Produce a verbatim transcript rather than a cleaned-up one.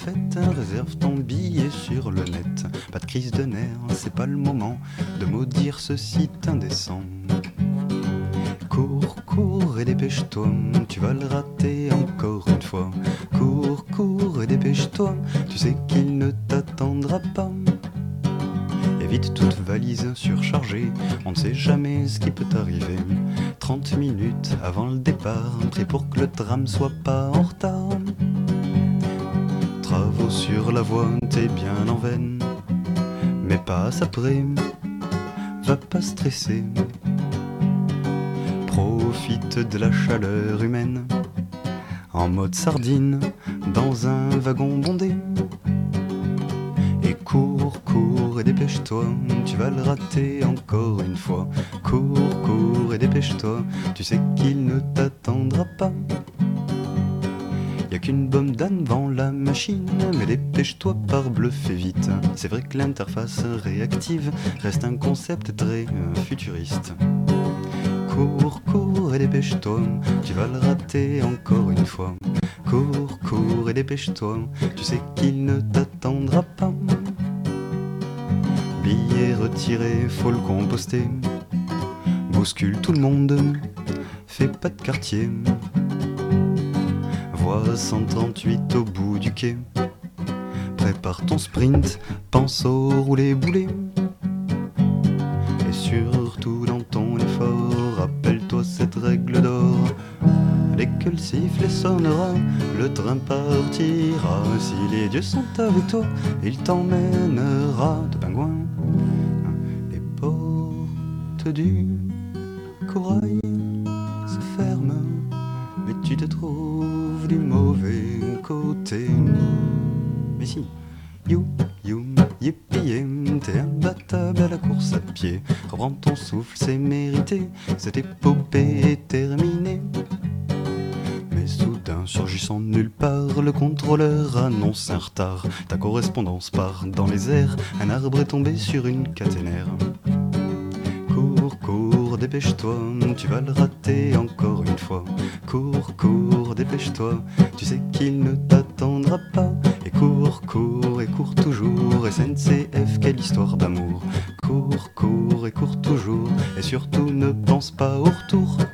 fête, réserve ton billet sur le net. Pas de crise de nerfs, c'est pas le moment de maudire ce site indécent. Cours, cours et dépêche-toi, tu vas le rater encore une fois. Cours, cours et dépêche-toi, tu sais qu'il ne t'attendra pas. Évite toute valise surchargée, on ne sait jamais ce qui peut arriver. Trente minutes avant le départ, pris pour que le tram soit pas en retard. Travaux sur la voie, t'es bien en veine, mais passe après, va pas stresser. Profite de la chaleur humaine, en mode sardine, dans un wagon bondé. Et cours, cours et dépêche-toi, tu vas le rater encore une fois. Cours, cours et dépêche-toi, tu sais qu'il ne t'attendra pas. Y'a qu'une bombe d'âne devant la machine, mais dépêche-toi par bluffer vite. C'est vrai que l'interface réactive reste un concept très euh, futuriste. Cours, cours et dépêche-toi, tu vas le rater encore une fois. Cours, cours et dépêche-toi, tu sais qu'il ne t'attendra pas. Billet retiré, faut le composter. Bouscule tout le monde, fais pas de quartier. Voie cent trente-huit au bout du quai. Prépare ton sprint, pense au roulé boulet. Et surtout dans ton effort, rappelle-toi cette règle d'or. Dès que le sifflet sonnera, le train partira. Si les dieux sont avec toi, il t'emmènera de pingouin. Les portes du corail se ferment, mais tu te trouves du mauvais côté. Mais si, you, you, yippie, t'es imbattable à la course à pied. Reprends ton souffle, c'est mérité, cette épopée est terminée. Mais soudain, surgissant de nulle part, le contrôleur annonce un retard. Ta correspondance part dans les airs, un arbre est tombé sur une caténaire. Cours, cours, dépêche-toi, tu vas le rater encore une fois. Cours, cours, dépêche-toi, tu sais qu'il ne t'attendra pas. Et cours, cours, et cours toujours, S N C F, quelle histoire d'amour. Cours, cours, et cours toujours, et surtout ne pense pas au retour.